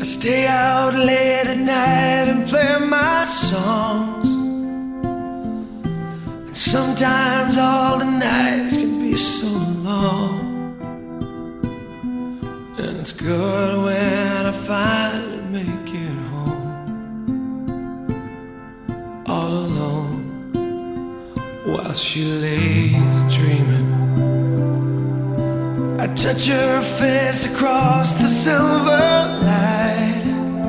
Stay out late at night and play my songs. And sometimes all the nights can be so long. And it's good when I finally make it home, all alone, while she lays dreaming. I touch her face across the silver light.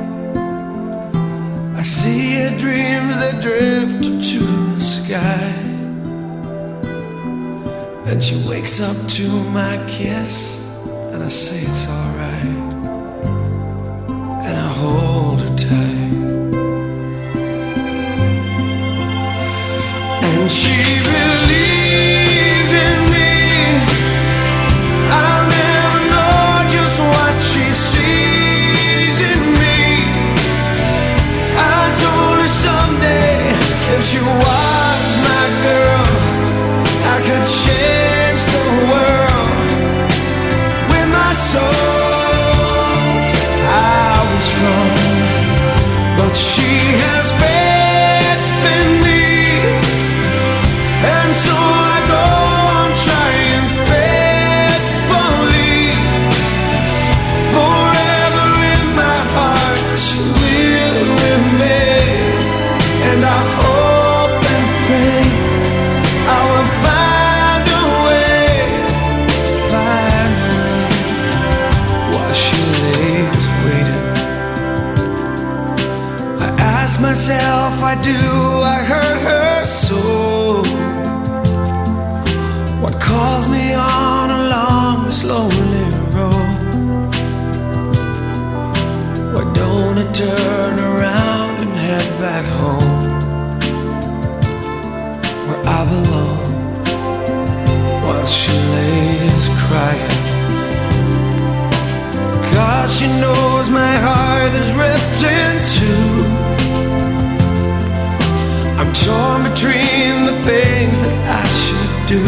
I see her dreams that drift up to the sky. Then she wakes up to my kiss, and I say it's alright, and I hold her tight. And she believes in me. I'll never know just what she sees in me. I told her someday, if she was my girl, I could change the world with my soul. I was wrong, but she has faith in me, and so I go on trying faithfully. Forever in my heart she will remain, and I hope and pray I will find a way while she lays waiting. I ask myself, why do I hurt her so? What calls me on along this lonely road? Why don't I turn around and head back home, where I belong, while she lays crying? 'Cause she knows my heart is ripped in two. I'm torn between the things that I should do.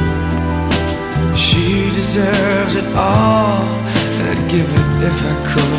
She deserves it all, and I'd give it if I could.